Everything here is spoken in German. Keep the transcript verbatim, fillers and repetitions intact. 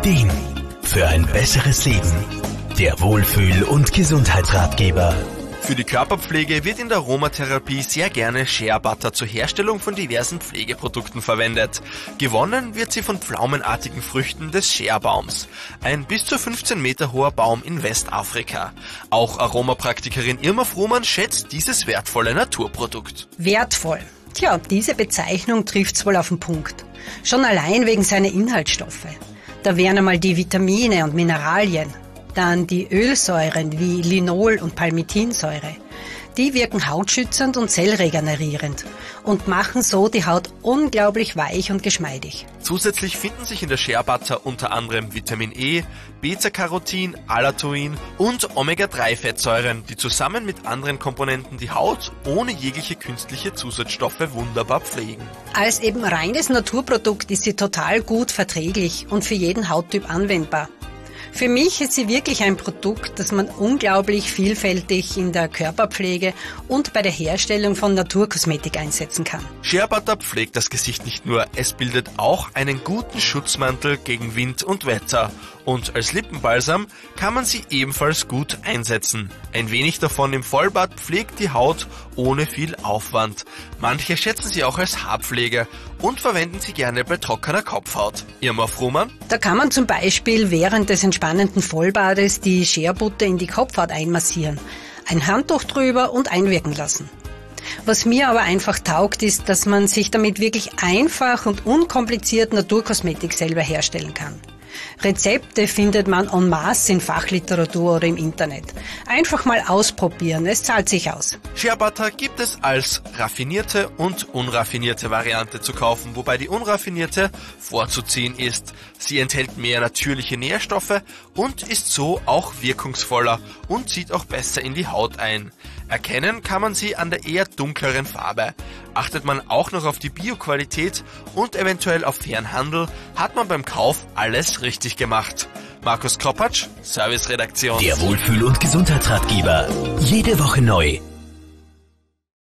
Ideen für ein besseres Leben. Der Wohlfühl- und Gesundheitsratgeber. Für die Körperpflege wird in der Aromatherapie sehr gerne Shea Butter zur Herstellung von diversen Pflegeprodukten verwendet. Gewonnen wird sie von pflaumenartigen Früchten des Shea-Baums. Ein bis zu fünfzehn Meter hoher Baum in Westafrika. Auch Aromapraktikerin Irma Frumann schätzt dieses wertvolle Naturprodukt. Wertvoll. Tja, diese Bezeichnung trifft's wohl auf den Punkt. Schon allein wegen seiner Inhaltsstoffe. Da wären einmal die Vitamine und Mineralien. Dann die Ölsäuren wie Linol und Palmitinsäure. Die wirken hautschützend und zellregenerierend und machen so die Haut unglaublich weich und geschmeidig. Zusätzlich finden sich in der Shea Butter unter anderem Vitamin E, Beta-Carotin, Allantoin und Omega drei Fettsäuren, die zusammen mit anderen Komponenten die Haut ohne jegliche künstliche Zusatzstoffe wunderbar pflegen. Als eben reines Naturprodukt ist sie total gut verträglich und für jeden Hauttyp anwendbar. Für mich ist sie wirklich ein Produkt, das man unglaublich vielfältig in der Körperpflege und bei der Herstellung von Naturkosmetik einsetzen kann. Shea Butter pflegt das Gesicht nicht nur, es bildet auch einen guten Schutzmantel gegen Wind und Wetter. Und als Lippenbalsam kann man sie ebenfalls gut einsetzen. Ein wenig davon im Vollbad pflegt die Haut ohne viel Aufwand. Manche schätzen sie auch als Haarpflege und verwenden sie gerne bei trockener Kopfhaut. Irma Frumann? Da kann man zum Beispiel während des entspannenden Vollbades die Shea Butter in die Kopfhaut einmassieren, ein Handtuch drüber und einwirken lassen. Was mir aber einfach taugt, ist, dass man sich damit wirklich einfach und unkompliziert Naturkosmetik selber herstellen kann. Rezepte findet man en masse in Fachliteratur oder im Internet. Einfach mal ausprobieren, es zahlt sich aus. Shea Butter gibt es als raffinierte und unraffinierte Variante zu kaufen, wobei die unraffinierte vorzuziehen ist. Sie enthält mehr natürliche Nährstoffe und ist so auch wirkungsvoller und zieht auch besser in die Haut ein. Erkennen kann man sie an der eher dunkleren Farbe. Achtet man auch noch auf die Bioqualität und eventuell auf fairen Handel, hat man beim Kauf alles richtig gemacht. Markus Kropatsch, Serviceredaktion. Der Wohlfühl- und Gesundheitsratgeber. Jede Woche neu.